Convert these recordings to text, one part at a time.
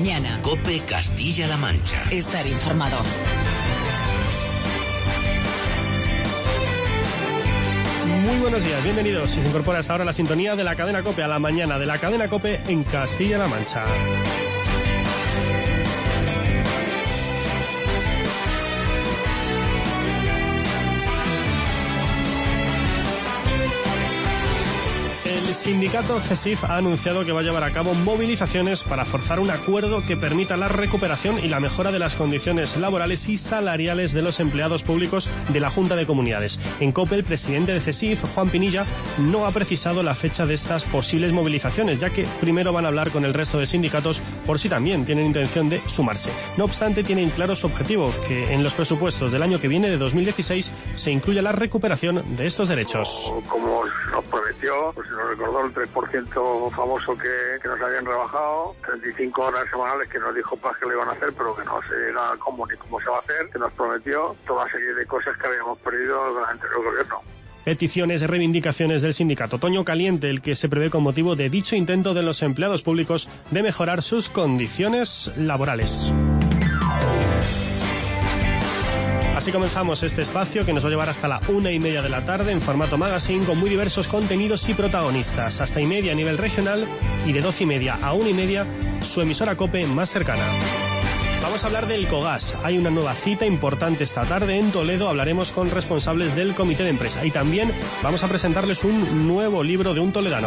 mañana. COPE Castilla-La Mancha. Estar informado. Muy buenos días, bienvenidos. Si se incorpora hasta ahora la sintonía de la cadena COPE, a la mañana de la cadena COPE en Castilla-La Mancha. El sindicato CESIF ha anunciado que va a llevar a cabo movilizaciones para forzar un acuerdo que permita la recuperación y la mejora de las condiciones laborales y salariales de los empleados públicos de la Junta de Comunidades. En COPE, el presidente de CESIF, Juan Pinilla, no ha precisado la fecha de estas posibles movilizaciones, ya que primero van a hablar con el resto de sindicatos por si también tienen intención de sumarse. No obstante, tienen claro su objetivo, que en los presupuestos del año que viene, de 2016, se incluya la recuperación de estos derechos. Como nos prometió, pues nos recordó el 3% famoso que nos habían rebajado, 35 horas semanales que nos dijo Paz que lo iban a hacer, pero que no sé cómo ni cómo se va a hacer, que nos prometió toda serie de cosas que habíamos perdido con el anterior gobierno. Peticiones y reivindicaciones del sindicato Otoño Caliente, el que se prevé con motivo de dicho intento de los empleados públicos de mejorar sus condiciones laborales. Así comenzamos este espacio que nos va a llevar hasta la 1:30 de la tarde en formato magazine, con muy diversos contenidos y protagonistas. Hasta 1:30 a nivel regional y de 12:30 a 1:30 su emisora COPE más cercana. Vamos a hablar del COGAS. Hay una nueva cita importante esta tarde en Toledo. Hablaremos con responsables del comité de empresa y también vamos a presentarles un nuevo libro de un toledano.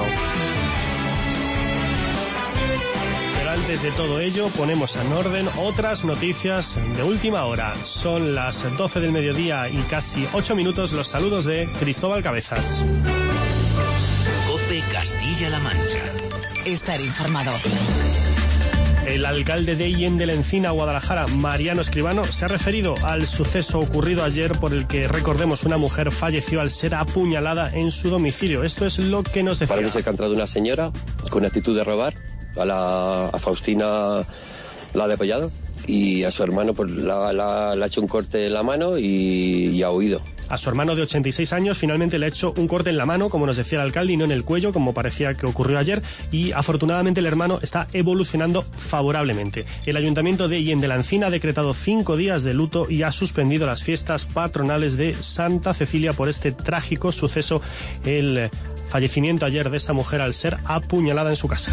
Antes de todo ello, ponemos en orden otras noticias de última hora. Son las 12 del mediodía y casi 8 minutos. Los saludos de Cristóbal Cabezas. COPE Castilla-La Mancha. Estar informado. El alcalde de Illén de la Encina, Guadalajara, Mariano Escribano, se ha referido al suceso ocurrido ayer por el que, recordemos, una mujer falleció al ser apuñalada en su domicilio. Esto es lo que nos decía. Parece que ha entrado una señora con actitud de robar. A Faustina la ha degollado y a su hermano pues le ha hecho un corte en la mano y ha huido. A su hermano de 86 años finalmente le ha hecho un corte en la mano, como nos decía el alcalde, y no en el cuello, como parecía que ocurrió ayer, y afortunadamente el hermano está evolucionando favorablemente. El Ayuntamiento de Illén de la Encina ha decretado 5 días de luto y ha suspendido las fiestas patronales de Santa Cecilia por este trágico suceso, el fallecimiento ayer de esta mujer al ser apuñalada en su casa.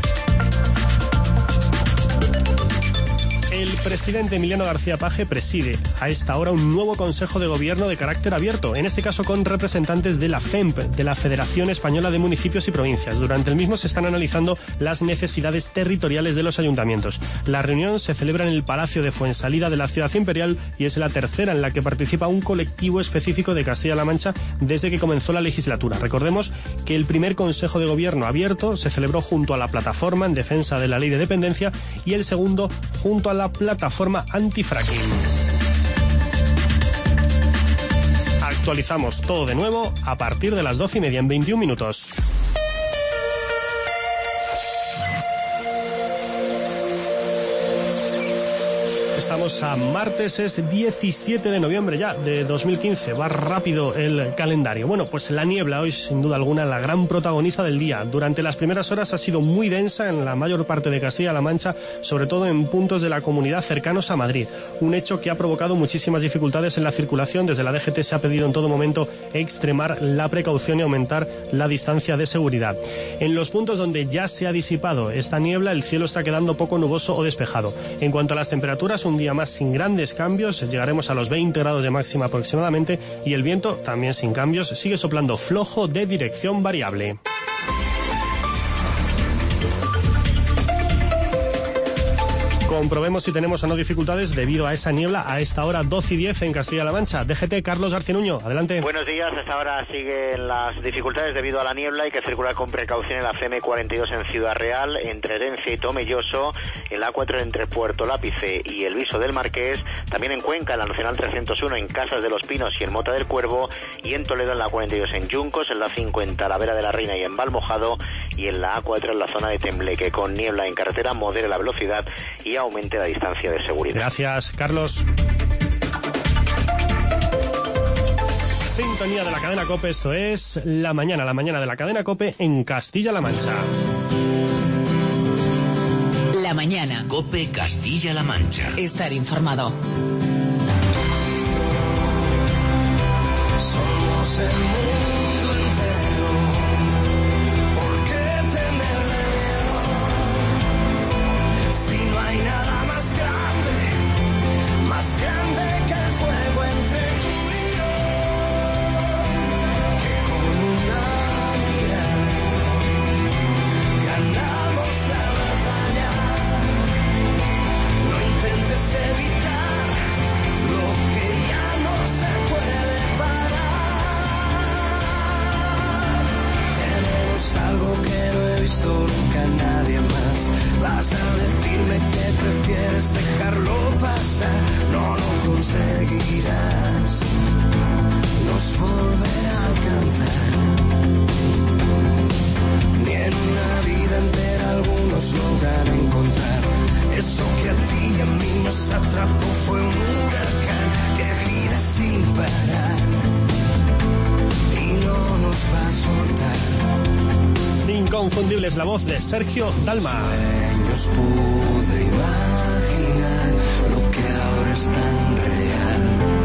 El presidente Emiliano García Paje preside a esta hora un nuevo Consejo de Gobierno de carácter abierto, en este caso con representantes de la FEMP, de la Federación Española de Municipios y Provincias. Durante el mismo se están analizando las necesidades territoriales de los ayuntamientos. La reunión se celebra en el Palacio de Fuensalida de la Ciudad Imperial y es la tercera en la que participa un colectivo específico de Castilla-La Mancha desde que comenzó la legislatura. Recordemos que el primer Consejo de Gobierno abierto se celebró junto a la Plataforma en defensa de la Ley de Dependencia y el segundo junto a la Plataforma Antifracking. Actualizamos todo de nuevo a partir de las 12:30 en 21 minutos. Estamos a martes, es 17 de noviembre ya de 2015. Va rápido el calendario. Bueno, pues la niebla hoy, sin duda alguna, la gran protagonista del día. Durante las primeras horas ha sido muy densa en la mayor parte de Castilla-La Mancha, sobre todo en puntos de la comunidad cercanos a Madrid. Un hecho que ha provocado muchísimas dificultades en la circulación. Desde la DGT se ha pedido en todo momento extremar la precaución y aumentar la distancia de seguridad. En los puntos donde ya se ha disipado esta niebla, el cielo está quedando poco nuboso o despejado. En cuanto a las temperaturas, un día más sin grandes cambios, llegaremos a los 20 grados de máxima aproximadamente, y el viento, también sin cambios, sigue soplando flojo de dirección variable. Comprobemos si tenemos o no dificultades debido a esa niebla a esta hora 12:10 en Castilla-La Mancha. DGT, Carlos García Nuño, adelante. Buenos días, hasta ahora siguen las dificultades debido a la niebla. Hay que circular con precaución en la CM42 en Ciudad Real, entre Herencia y Tomelloso, el A4 entre Puerto Lápice y el Viso del Marqués, también en Cuenca, en la Nacional 301 en Casas de los Pinos y en Mota del Cuervo, y en Toledo en la 42 en Yuncos, en la 50 la Vera de la Reina y en Valmojado, y en la A4 en la zona de Tembleque. Con niebla en carretera, modere la velocidad y aumente la distancia de seguridad. Gracias, Carlos. Sintonía de la cadena COPE, esto es la mañana de la cadena COPE en Castilla-La Mancha. La mañana. COPE Castilla-La Mancha. Estar informado. Somos el mundo entero. ¿Por qué tenerle miedo? Si no hay nada más grande que el fuego entre tú y yo, que con una mirada ganamos la batalla. No intentes evitar lo que ya no se puede parar. Tenemos algo que no he visto nunca en nadie más. Vas a decirme que prefieres dejarlo pasar. No lo conseguirás. Nos volverá a alcanzar. Ni en una vida entera algunos logran encontrar. Eso que a ti y a mí nos atrapó fue un huracán que gira sin parar y no nos va a soltar. Inconfundible es la voz de Sergio Dalma. Sueños pude imaginar lo que ahora es tan real.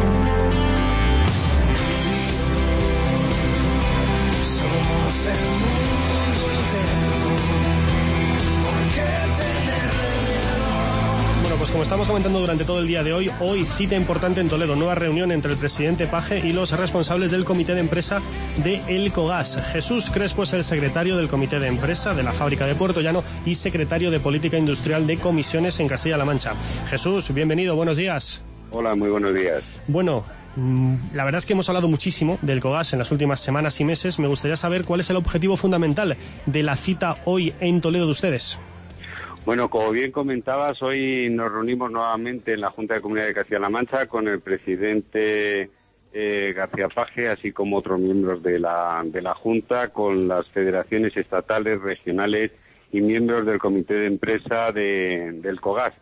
Somos el mundo entero. ¿Por qué tenerle miedo? Bueno, pues como estamos comentando durante todo el día de hoy, cita importante en Toledo, nueva reunión entre el presidente Paje y los responsables del comité de empresa de Elcogas. Jesús Crespo es el secretario del comité de empresa de la fábrica de Puerto Llano y secretario de política industrial de comisiones en Castilla-La Mancha. Jesús, bienvenido, buenos días. Hola, muy buenos días. Bueno, la verdad es que hemos hablado muchísimo del Elcogas en las últimas semanas y meses. Me gustaría saber cuál es el objetivo fundamental de la cita hoy en Toledo de ustedes. Bueno, como bien comentabas, hoy nos reunimos nuevamente en la Junta de Comunidad de Castilla-La Mancha con el presidente García Paje, así como otros miembros de la Junta, con las federaciones estatales, regionales y miembros del comité de empresa del Elcogas.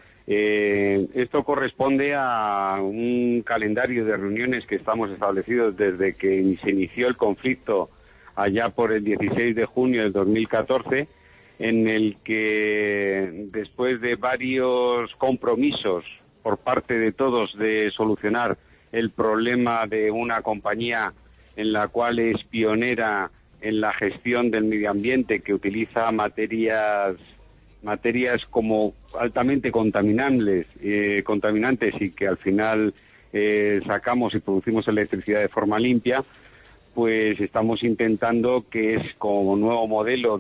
Esto corresponde a un calendario de reuniones que estamos establecidos desde que se inició el conflicto allá por el 16 de junio del 2014, en el que después de varios compromisos por parte de todos de solucionar el problema de una compañía en la cual es pionera en la gestión del medio ambiente, que utiliza materias como altamente contaminantes y que al final sacamos y producimos electricidad de forma limpia, pues estamos intentando, que es como nuevo modelo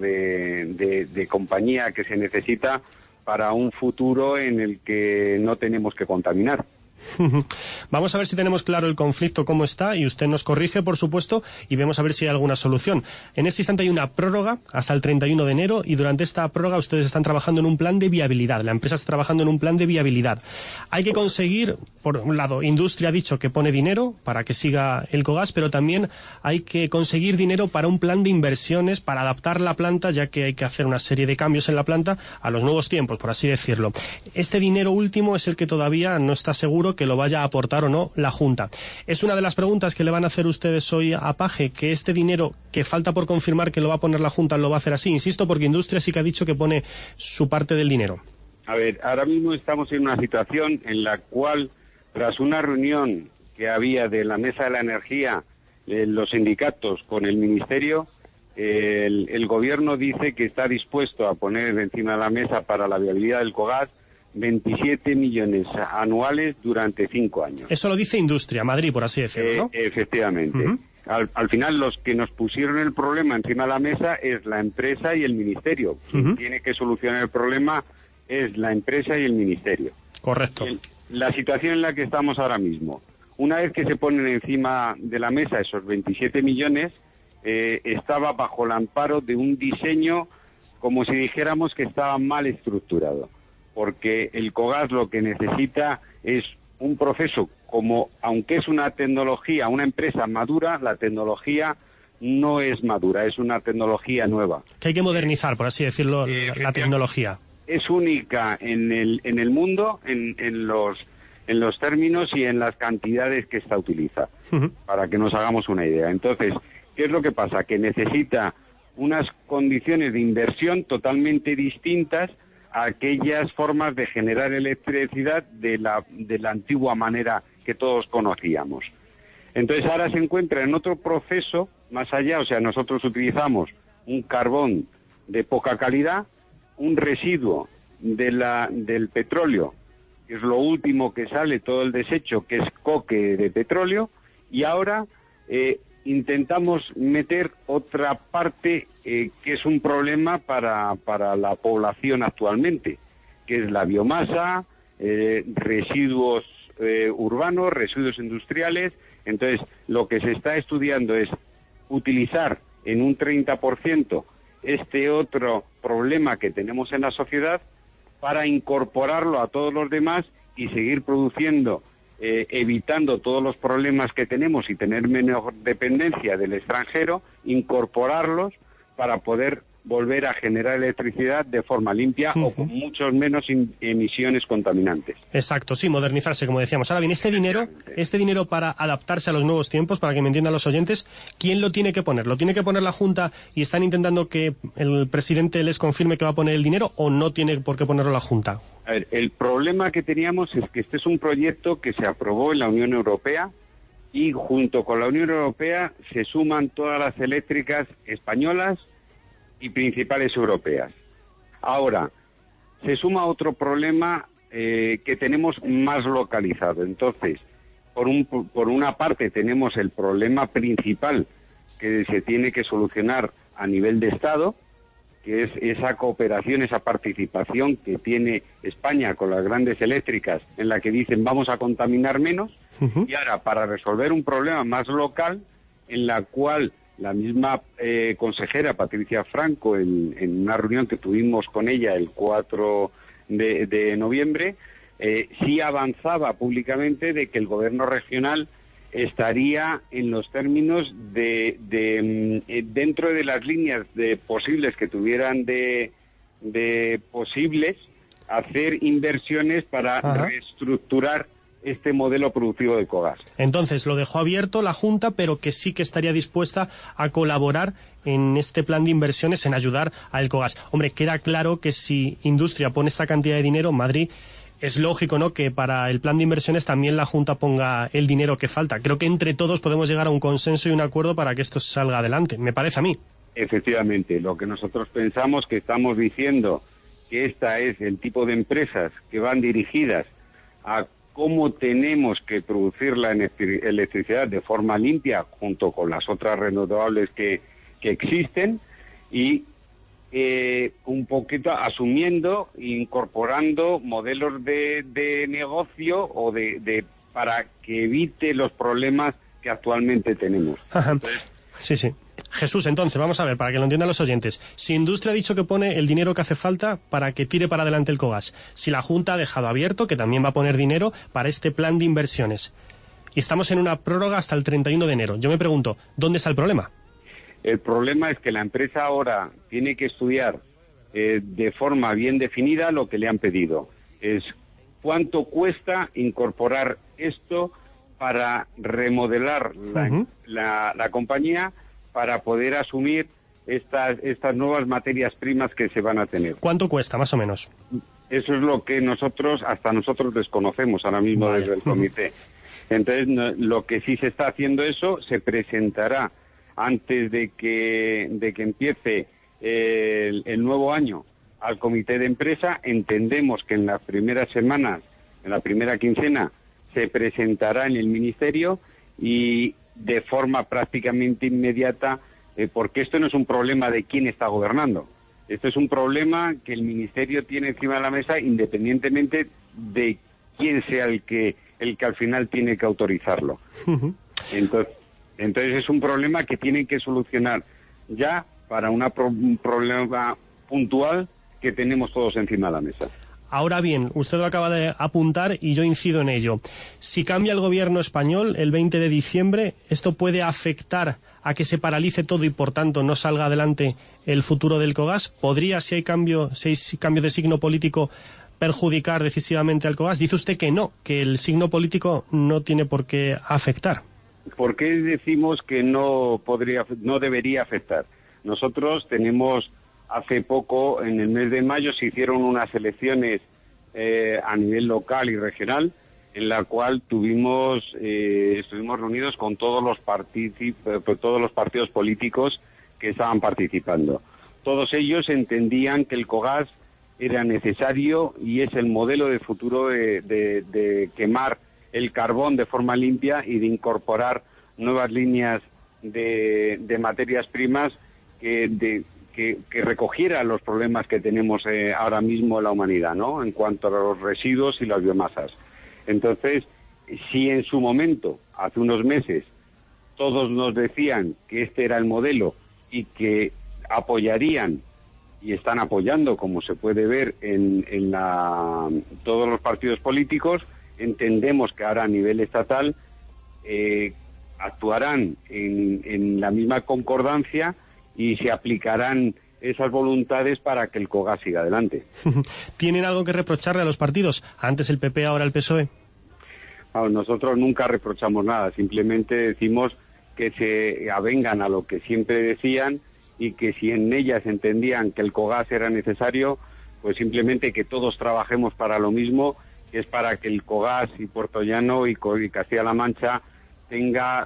de compañía que se necesita para un futuro en el que no tenemos que contaminar. Vamos a ver si tenemos claro el conflicto, cómo está, y usted nos corrige, por supuesto, y vemos a ver si hay alguna solución. En este instante hay una prórroga hasta el 31 de enero y durante esta prórroga ustedes están trabajando en un plan de viabilidad. La empresa está trabajando en un plan de viabilidad. Hay que conseguir, por un lado, industria ha dicho que pone dinero para que siga el Elcogas, pero también hay que conseguir dinero para un plan de inversiones para adaptar la planta, ya que hay que hacer una serie de cambios en la planta a los nuevos tiempos, por así decirlo. Este dinero último es el que todavía no está seguro que lo vaya a aportar o no la Junta. Es una de las preguntas que le van a hacer ustedes hoy a Paje, que este dinero que falta por confirmar que lo va a poner la Junta lo va a hacer así. Insisto, porque Industria sí que ha dicho que pone su parte del dinero. A ver, ahora mismo estamos en una situación en la cual, tras una reunión que había de la Mesa de la Energía, los sindicatos con el Ministerio, el Gobierno dice que está dispuesto a poner encima de la mesa para la viabilidad del Elcogas 27 millones anuales durante 5 años. Eso lo dice Industria, Madrid, por así decirlo, ¿no? Efectivamente. Uh-huh. Al final, los que nos pusieron el problema encima de la mesa es la empresa y el Ministerio. Quien tiene que solucionar el problema es la empresa y el Ministerio. Correcto. La situación en la que estamos ahora mismo, una vez que se ponen encima de la mesa esos 27 millones, estaba bajo el amparo de un diseño, como si dijéramos que estaba mal estructurado. Porque el Elcogas lo que necesita es un proceso, como aunque es una tecnología, una empresa madura, la tecnología no es madura, es una tecnología nueva. Que hay que modernizar, por así decirlo, la tecnología. Es única en el mundo, en los términos y en las cantidades que esta utiliza, para que nos hagamos una idea. Entonces, ¿qué es lo que pasa? Que necesita unas condiciones de inversión totalmente distintas aquellas formas de generar electricidad de la antigua manera que todos conocíamos. Entonces ahora se encuentra en otro proceso más allá, o sea, nosotros utilizamos un carbón de poca calidad, un residuo del petróleo, que es lo último que sale, todo el desecho, que es coque de petróleo, y ahora intentamos meter otra parte que es un problema para la población actualmente, que es la biomasa, residuos urbanos, residuos industriales. Entonces, lo que se está estudiando es utilizar en un 30% este otro problema que tenemos en la sociedad para incorporarlo a todos los demás y seguir produciendo, evitando todos los problemas que tenemos y tener menos dependencia del extranjero, incorporarlos para poder volver a generar electricidad de forma limpia o con muchos menos emisiones contaminantes. Exacto, sí, modernizarse, como decíamos. Ahora bien, este dinero para adaptarse a los nuevos tiempos, para que me entiendan los oyentes, ¿quién lo tiene que poner? ¿Lo tiene que poner la Junta y están intentando que el presidente les confirme que va a poner el dinero o no tiene por qué ponerlo la Junta? A ver, el problema que teníamos es que este es un proyecto que se aprobó en la Unión Europea y junto con la Unión Europea se suman todas las eléctricas españolas y principales europeas. Ahora, se suma otro problema que tenemos más localizado. Entonces, por una parte tenemos el problema principal que se tiene que solucionar a nivel de Estado, que es esa cooperación, esa participación que tiene España con las grandes eléctricas en la que dicen vamos a contaminar menos. Y ahora, para resolver un problema más local, en la cual la misma consejera Patricia Franco, en una reunión que tuvimos con ella el 4 de noviembre, sí avanzaba públicamente de que el gobierno regional estaría en los términos dentro de las líneas de posibles que tuvieran de posibles hacer inversiones para reestructurar este modelo productivo de Ecogas. Entonces, lo dejó abierto la Junta, pero que sí que estaría dispuesta a colaborar en este plan de inversiones, en ayudar a Ecogas. Hombre, queda claro que si Industria pone esta cantidad de dinero, Madrid, es lógico, ¿no?, que para el plan de inversiones también la Junta ponga el dinero que falta. Creo que entre todos podemos llegar a un consenso y un acuerdo para que esto salga adelante, me parece a mí. Efectivamente, lo que nosotros pensamos que estamos diciendo que esta es el tipo de empresas que van dirigidas a cómo tenemos que producir la electricidad de forma limpia junto con las otras renovables que existen y un poquito asumiendo e incorporando modelos de negocio o para que evite los problemas que actualmente tenemos. Entonces, sí. Jesús, entonces, vamos a ver, para que lo entiendan los oyentes. Si Industria ha dicho que pone el dinero que hace falta para que tire para adelante el Ecogas, si la Junta ha dejado abierto que también va a poner dinero para este plan de inversiones, y estamos en una prórroga hasta el 31 de enero, yo me pregunto, ¿dónde está el problema? El problema es que la empresa ahora tiene que estudiar de forma bien definida lo que le han pedido. Es cuánto cuesta incorporar esto para remodelar la compañía, para poder asumir estas nuevas materias primas que se van a tener. ¿Cuánto cuesta, más o menos? Eso es lo que nosotros desconocemos ahora mismo desde el comité. Entonces, lo que sí se está haciendo eso, se presentará antes de que empiece el nuevo año al comité de empresa. Entendemos que en las primeras semanas, en la primera quincena, se presentará en el ministerio y de forma prácticamente inmediata, porque esto no es un problema de quién está gobernando. Esto es un problema que el ministerio tiene encima de la mesa independientemente de quién sea el que al final tiene que autorizarlo. Entonces es un problema que tienen que solucionar ya para un problema puntual que tenemos todos encima de la mesa. Ahora bien, usted lo acaba de apuntar y yo incido en ello. Si cambia el gobierno español el 20 de diciembre, ¿esto puede afectar a que se paralice todo y por tanto no salga adelante el futuro del Ecogas? ¿Podría, si hay cambio de signo político, perjudicar decisivamente al Ecogas? Dice usted que no, que el signo político no tiene por qué afectar. ¿Por qué decimos que no debería afectar? Nosotros tenemos hace poco, en el mes de mayo, se hicieron unas elecciones a nivel local y regional, en la cual estuvimos reunidos con todos los partidos políticos que estaban participando. Todos ellos entendían que el Cogas era necesario y es el modelo de futuro de quemar el carbón de forma limpia y de incorporar nuevas líneas de materias primas que recogiera los problemas que tenemos ahora mismo en la humanidad, ¿no? En cuanto a los residuos y las biomasas. Entonces, si en su momento, hace unos meses, todos nos decían que este era el modelo y que apoyarían y están apoyando, como se puede ver en todos los partidos políticos, entendemos que ahora a nivel estatal actuarán en la misma concordancia y se aplicarán esas voluntades para que el Cogas siga adelante. ¿Tienen algo que reprocharle a los partidos? Antes el PP, ahora el PSOE. Nosotros nunca reprochamos nada, simplemente decimos que se avengan a lo que siempre decían y que si en ellas entendían que el Cogas era necesario, pues simplemente que todos trabajemos para lo mismo, que es para que el Cogas y Puertollano y Castilla-La Mancha tenga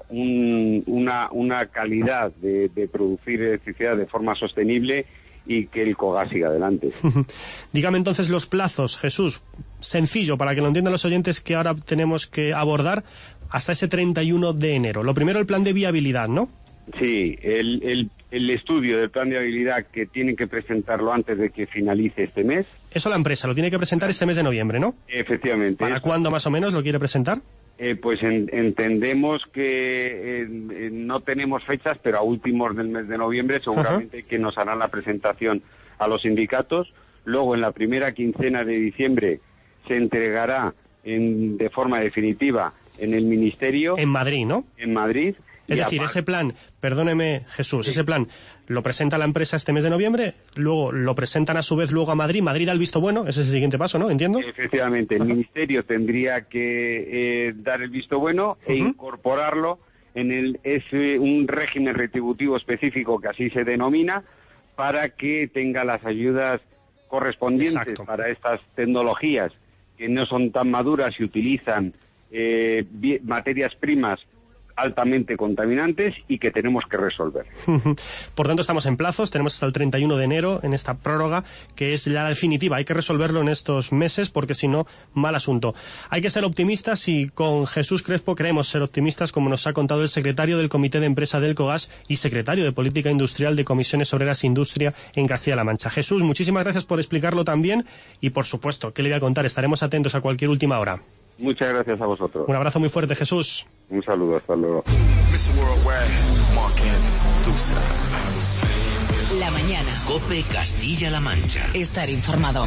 una calidad de producir electricidad de forma sostenible y que el Cogas siga adelante. Dígame entonces los plazos, Jesús, sencillo, para que lo entiendan los oyentes, que ahora tenemos que abordar hasta ese 31 de enero. Lo primero, el plan de viabilidad, ¿no? Sí, el estudio del plan de viabilidad que tienen que presentarlo antes de que finalice este mes. Eso la empresa lo tiene que presentar este mes de noviembre, ¿no? Efectivamente. ¿Para cuándo más o menos lo quiere presentar? Pues entendemos que no tenemos fechas, pero a últimos del mes de noviembre seguramente que nos harán la presentación a los sindicatos. Luego, en la primera quincena de diciembre, se entregará de forma definitiva en el Ministerio. En Madrid, ¿no? En Madrid. Es decir, ese plan, perdóneme Jesús, sí, ese plan lo presenta la empresa este mes de noviembre, luego lo presentan a su vez luego a Madrid, Madrid da el visto bueno, ese es el siguiente paso, ¿no? ¿Entiendo? Efectivamente, el Ministerio tendría que dar el visto bueno e incorporarlo en un régimen retributivo específico que así se denomina, para que tenga las ayudas correspondientes. Exacto. Para estas tecnologías que no son tan maduras y utilizan materias primas altamente contaminantes y que tenemos que resolver. Por tanto, estamos en plazos, tenemos hasta el 31 de enero en esta prórroga, que es ya la definitiva. Hay que resolverlo en estos meses, porque si no, mal asunto. Hay que ser optimistas y con Jesús Crespo queremos ser optimistas, como nos ha contado el secretario del Comité de Empresa del Cogas y secretario de Política Industrial de Comisiones Obreras e Industria en Castilla-La Mancha. Jesús, muchísimas gracias por explicarlo también y, por supuesto, ¿qué le voy a contar? Estaremos atentos a cualquier última hora. Muchas gracias a vosotros. Un abrazo muy fuerte, Jesús. Un saludo, hasta luego. La mañana. COPE Castilla-La Mancha. Estar informado.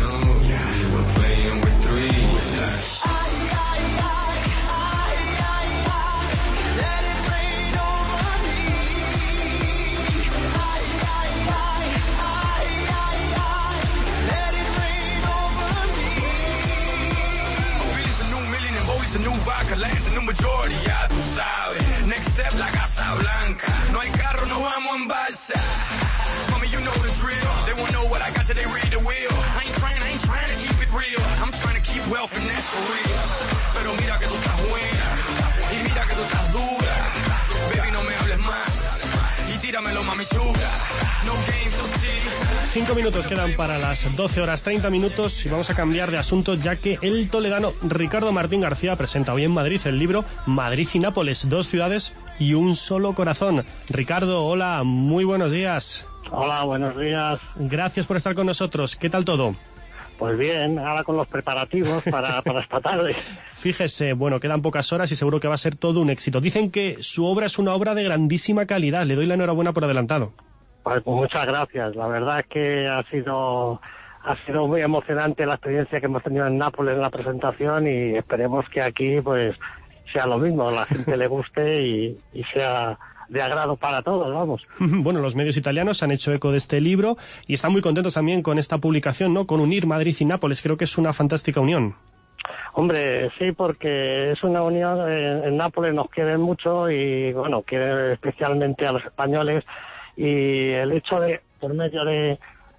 Lance, en un majority, ya tú sabes. Next step, la Casa Blanca. No hay carro, no vamos en balsa. Mommy, you know the drill. They won't know what I got till they read the wheel. I ain't trying to keep it real. I'm trying to keep wealth and that's for real. Pero mira que tú estás buena. Y mira que tú estás dura. Baby, no me hables más. Y tíramelo, mami chula. No games, so see. 5 minutos quedan para las 12 horas 30 minutos y vamos a cambiar de asunto, ya que el toledano Ricardo Martín García presenta hoy en Madrid el libro Madrid y Nápoles, 2 ciudades y un solo corazón. Ricardo, hola, muy buenos días. Hola, buenos días. Gracias por estar con nosotros. ¿Qué tal todo? Pues bien, ahora con los preparativos para esta tarde. Fíjese, bueno, quedan pocas horas y seguro que va a ser todo un éxito. Dicen que su obra es una obra de grandísima calidad. Le doy la enhorabuena por adelantado. Pues muchas gracias. La verdad es que ha sido muy emocionante la experiencia que hemos tenido en Nápoles en la presentación y esperemos que aquí pues sea lo mismo, la gente le guste y sea de agrado para todos, vamos. Bueno, los medios italianos han hecho eco de este libro y están muy contentos también con esta publicación, ¿no? Con unir Madrid y Nápoles. Creo que es una fantástica unión. Hombre, sí, porque es una unión, en Nápoles nos quieren mucho y, bueno, quieren especialmente a los españoles. Y el hecho de, por medio de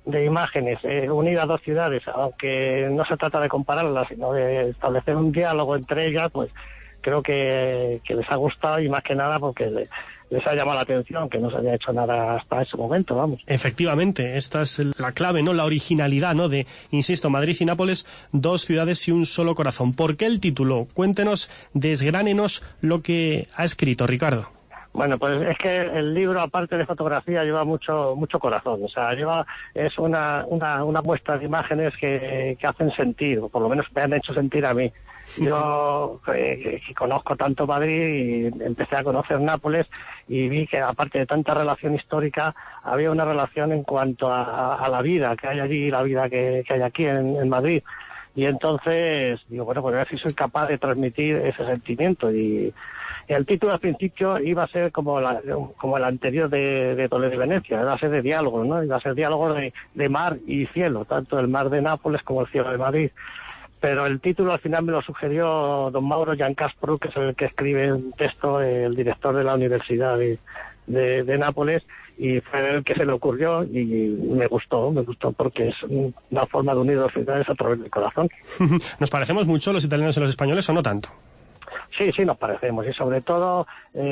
imágenes unir a dos ciudades, aunque no se trata de compararlas, sino de establecer un diálogo entre ellas, pues creo que les ha gustado, y más que nada porque les ha llamado la atención que no se haya hecho nada hasta ese momento, vamos. Efectivamente, esta es la clave, ¿no? La originalidad, ¿no? De, insisto, Madrid y Nápoles, dos ciudades y un solo corazón. ¿Por qué el título? Cuéntenos, desgránenos lo que ha escrito Ricardo. Bueno, pues es que el libro, aparte de fotografía, lleva mucho corazón. O sea, es una muestra de imágenes que hacen sentir, o por lo menos me han hecho sentir a mí. Yo que conozco tanto Madrid y empecé a conocer Nápoles y vi que aparte de tanta relación histórica, había una relación en cuanto a la vida que hay allí y la vida que hay aquí en Madrid. Y entonces digo, bueno, pues a ver si soy capaz de transmitir ese sentimiento. Y el título al principio iba a ser como el anterior de Toledo y Venecia, iba a ser de diálogo, ¿no? Iba a ser diálogo de mar y cielo, tanto el mar de Nápoles como el cielo de Madrid. Pero el título al final me lo sugirió don Mauro Giancasparu, que es el que escribe un texto, el director de la Universidad de Nápoles, y fue el que se le ocurrió y me gustó porque es una forma de unir dos ciudades a través del corazón. ¿Nos parecemos mucho los italianos y los españoles o no tanto? Sí, nos parecemos, y sobre todo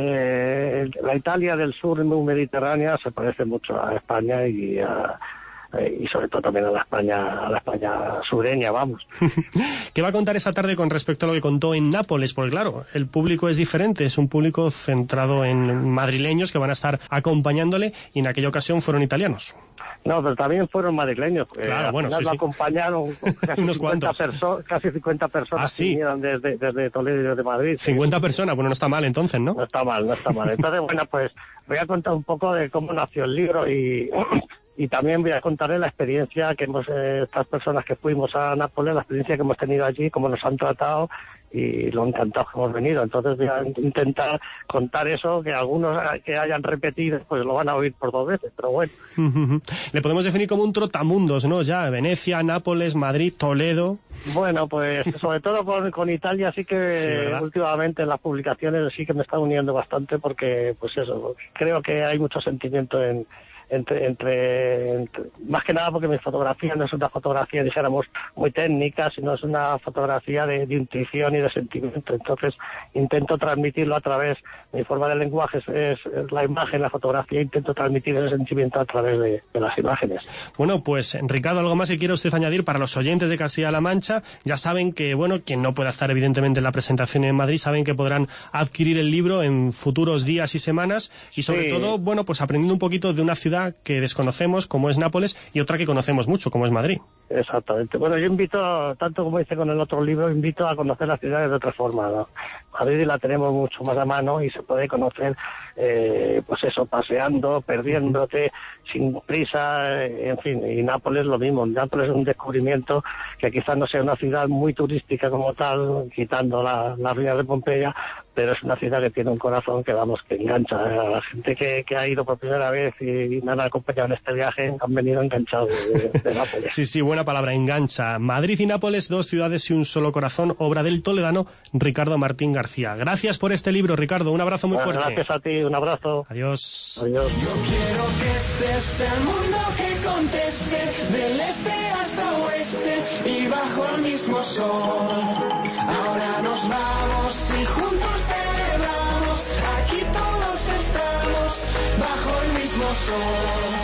la Italia del sur muy mediterránea se parece mucho a España y sobre todo también a la España sureña, vamos. ¿Qué va a contar esta tarde con respecto a lo que contó en Nápoles? Porque claro, el público es diferente, es un público centrado en madrileños que van a estar acompañándole, y en aquella ocasión fueron italianos. No, pero también fueron madrileños. Claro, bueno, sí, lo acompañaron casi unos cuantos. Casi 50 personas que vinieron desde Toledo y desde Madrid. 50 personas, bueno, no está mal entonces, ¿no? No está mal. Entonces, bueno, pues voy a contar un poco de cómo nació el libro y también voy a contarles la experiencia que estas personas que fuimos a Nápoles, la experiencia que hemos tenido allí, cómo nos han tratado y lo encantados que hemos venido. Entonces voy a intentar contar eso, que algunos que hayan repetido pues lo van a oír por 2 veces, pero bueno. Le podemos definir como un trotamundos, ¿no? Ya, Venecia, Nápoles, Madrid, Toledo. Bueno, pues sobre todo con Italia sí que últimamente en las publicaciones sí que me está uniendo bastante, porque pues eso, creo que hay mucho sentimiento entre más que nada porque mi fotografía no es una fotografía, dijéramos, muy técnica, sino es una fotografía de intuición y de sentimiento. Entonces intento transmitirlo a través, mi forma de lenguaje es la imagen, la fotografía, intento transmitir ese sentimiento a través de las imágenes. Bueno, pues Ricardo, algo más que quiera usted añadir para los oyentes de Castilla-La Mancha. Ya saben que, bueno, quien no pueda estar evidentemente en la presentación en Madrid, saben que podrán adquirir el libro en futuros días y semanas, y sobre todo, bueno, pues aprendiendo un poquito de una ciudad que desconocemos, como es Nápoles, y otra que conocemos mucho, como es Madrid. Exactamente. Bueno, yo invito, tanto como hice con el otro libro, invito a conocer las ciudades de otra forma, ¿no? Madrid la tenemos mucho más a mano y se puede conocer, pues eso, paseando, perdiéndote, sin prisa, en fin, y Nápoles lo mismo. Nápoles es un descubrimiento que quizás no sea una ciudad muy turística como tal, quitando la ruina de Pompeya, pero es una ciudad que tiene un corazón que, vamos, que engancha a la gente que ha ido por primera vez y me han acompañado en este viaje, han venido enganchados de Nápoles. Sí, buena palabra, engancha. Madrid y Nápoles, dos ciudades y un solo corazón, obra del toledano Ricardo Martín García. Gracias por este libro, Ricardo, un abrazo muy fuerte. Gracias a ti, un abrazo. Adiós. Adiós. Yo quiero que estés el mundo que conteste, del este hasta oeste y bajo el mismo sol. Ahora nos vamos y juntos celebramos, aquí todos estamos bajo el mismo sol.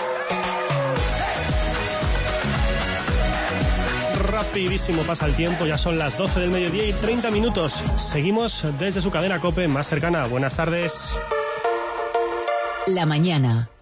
Rapidísimo pasa el tiempo, ya son las 12 del mediodía y 30 minutos. Seguimos desde su cadena COPE más cercana. Buenas tardes. La mañana.